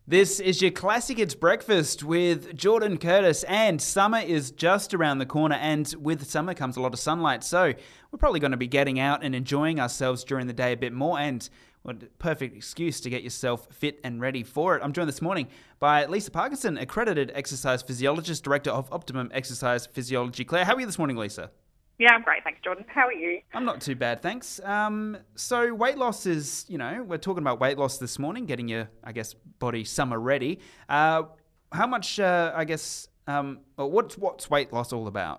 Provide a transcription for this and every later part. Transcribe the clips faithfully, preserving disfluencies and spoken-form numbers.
This is your classic It's Breakfast with Jordan Curtis, and summer is just around the corner, and with summer comes a lot of sunlight, so we're probably going to be getting out and enjoying ourselves during the day a bit more, and what a perfect excuse to get yourself fit and ready for it. I'm joined this morning by Lisa Parkinson, accredited exercise physiologist, director of Optimum Exercise Physiology. Claire, how are you this morning, Lisa? Yeah, I'm great, thanks, Jordan. How are you? I'm not too bad, thanks. Um, so weight loss is, you know, we're talking about weight loss this morning, getting your, I guess, body summer ready. Uh, how much, uh, I guess, um, well, what's what's weight loss all about?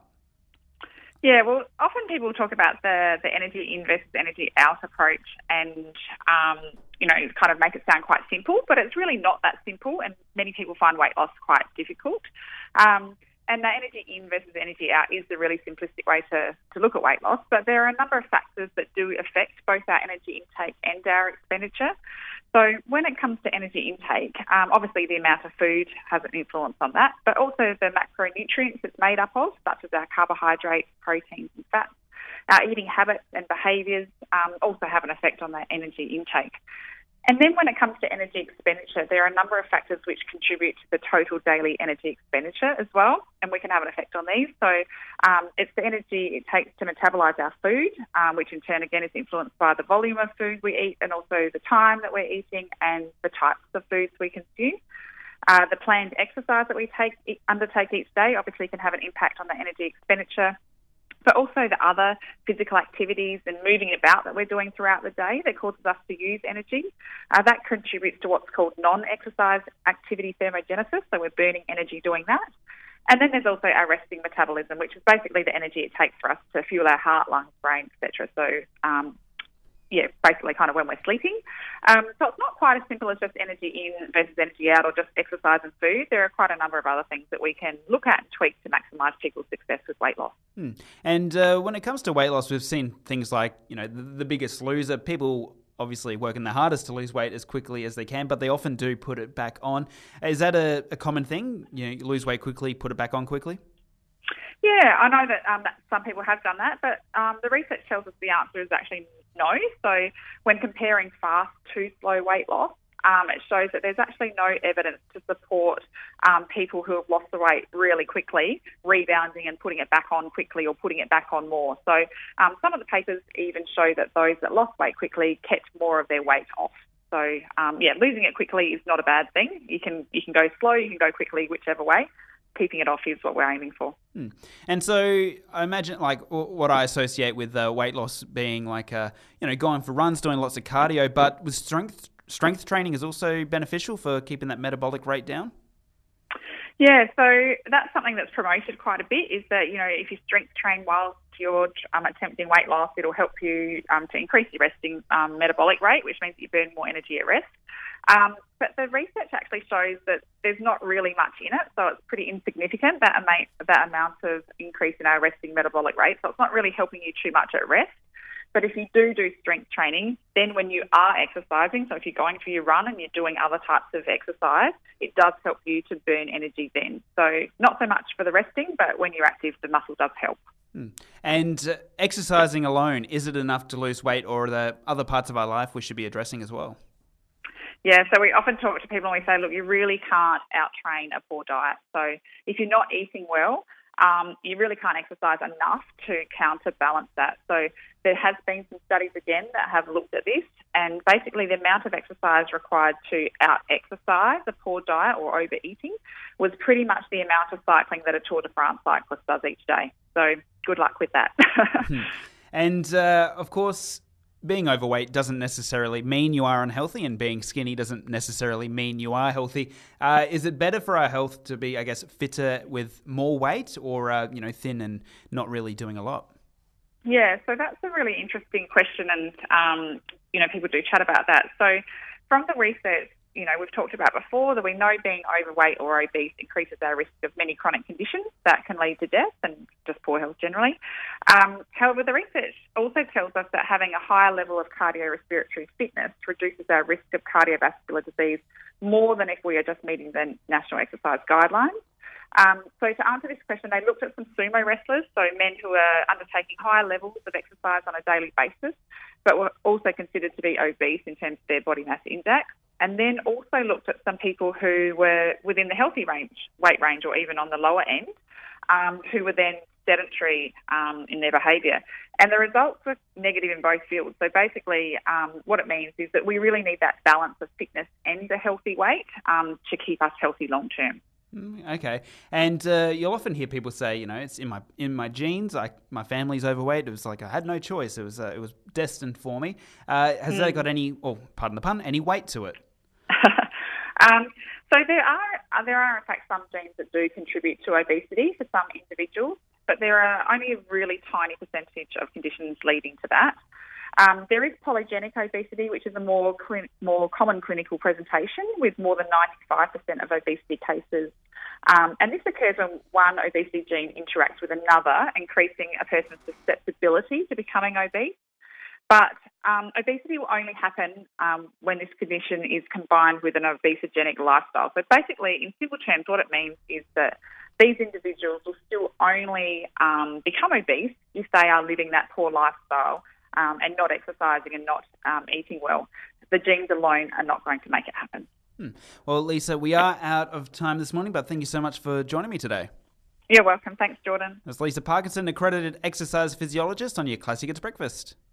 Yeah, well, often people talk about the, the energy in versus energy out approach and, um, you know, kind of make it sound quite simple, but it's really not that simple, and many people find weight loss quite difficult. Um, And the energy in versus energy out is the really simplistic way to, to look at weight loss. But there are a number of factors that do affect both our energy intake and our expenditure. So when it comes to energy intake, um, obviously the amount of food has an influence on that, but also the macronutrients it's made up of, such as our carbohydrates, proteins and fats. Our eating habits and behaviours um, also have an effect on that energy intake. And then when it comes to energy expenditure, there are a number of factors which contribute to the total daily energy expenditure as well, and we can have an effect on these. So um, it's the energy it takes to metabolise our food, um, which in turn again is influenced by the volume of food we eat and also the time that we're eating and the types of foods we consume. Uh, the planned exercise that we take undertake each day obviously can have an impact on the energy expenditure, but also the other physical activities and moving about that we're doing throughout the day that causes us to use energy. Uh, that contributes to what's called non-exercise activity thermogenesis, so we're burning energy doing that. And then there's also our resting metabolism, which is basically the energy it takes for us to fuel our heart, lungs, brain, et cetera. So, um, yeah, basically kind of when we're sleeping. Um, so it's not quite as simple as just energy in versus energy out or just exercise and food. There are quite a number of other things that we can look at and tweak to maximise people's success with weight loss. Hmm. And uh, when it comes to weight loss, we've seen things like, you know, the, the biggest loser. People obviously working their hardest to lose weight as quickly as they can, but they often do put it back on. Is that a, a common thing? You know, you lose weight quickly, put it back on quickly? Yeah, I know that, um, that some people have done that, but um, the research tells us the answer is actually no. So when comparing fast to slow weight loss, um, it shows that there's actually no evidence to support um, people who have lost the weight really quickly rebounding and putting it back on quickly or putting it back on more. So um, some of the papers even show that those that lost weight quickly kept more of their weight off. So um, yeah, losing it quickly is not a bad thing. You can you can go slow, you can go quickly, whichever way. Keeping it off is what we're aiming for. Hmm. And so I imagine like what I associate with uh, weight loss being like, uh, you know, going for runs, doing lots of cardio, but with strength strength training is also beneficial for keeping that metabolic rate down? Yeah, so that's something that's promoted quite a bit is that, you know, if you strength train whilst you're um, attempting weight loss, it'll help you um, to increase your resting um, metabolic rate, which means that you burn more energy at rest. Um, but the research actually shows that there's not really much in it, so it's pretty insignificant, that amount, that amount of increase in our resting metabolic rate. So it's not really helping you too much at rest. But if you do do strength training, then when you are exercising, so if you're going for your run and you're doing other types of exercise, it does help you to burn energy then. So not so much for the resting, but when you're active, the muscle does help. Hmm. And uh, exercising alone, is it enough to lose weight, or are there other parts of our life we should be addressing as well? Yeah, so we often talk to people and we say, look, you really can't out-train a poor diet. So if you're not eating well, um, you really can't exercise enough to counterbalance that. So there has been some studies again that have looked at this, and basically the amount of exercise required to out-exercise a poor diet or overeating was pretty much the amount of cycling that a Tour de France cyclist does each day. So good luck with that. And uh, of course, being overweight doesn't necessarily mean you are unhealthy, and being skinny doesn't necessarily mean you are healthy. Uh, is it better for our health to be, I guess, fitter with more weight, or uh, you know, thin and not really doing a lot? Yeah, so that's a really interesting question, and um, you know, people do chat about that. So from the research, you know, we've talked about before that we know being overweight or obese increases our risk of many chronic conditions that can lead to death and just poor health generally. Um, however, the research also tells us that having a higher level of cardiorespiratory fitness reduces our risk of cardiovascular disease more than if we are just meeting the National Exercise Guidelines. Um, so to answer this question, they looked at some sumo wrestlers, so men who are undertaking higher levels of exercise on a daily basis. but were also considered to be obese in terms of their body mass index. And then also looked at some people who were within the healthy range, weight range, or even on the lower end, um, who were then sedentary um, in their behaviour. And the results were negative in both fields. So basically um, what it means is that we really need that balance of fitness and a healthy weight um, to keep us healthy long term. Okay, and uh, you'll often hear people say, you know, it's in my in my genes. I, my family's overweight. It was like I had no choice. It was uh, it was destined for me. Uh, has mm. that got any, or pardon the pun, any weight to it? um, so there are there are in fact some genes that do contribute to obesity for some individuals, but there are only a really tiny percentage of conditions leading to that. Um, there is polygenic obesity, which is a more clin- more common clinical presentation with more than ninety-five percent of obesity cases. Um, and this occurs when one obesity gene interacts with another, increasing a person's susceptibility to becoming obese. But um, obesity will only happen um, when this condition is combined with an obesogenic lifestyle. So basically, in simple terms, what it means is that these individuals will still only um, become obese if they are living that poor lifestyle um, and not exercising and not um, eating well. The genes alone are not going to make it happen. Hmm. Well, Lisa, we are out of time this morning, but thank you so much for joining me today. You're welcome. Thanks, Jordan. That's Lisa Parkinson, accredited exercise physiologist on your Classic It's Breakfast.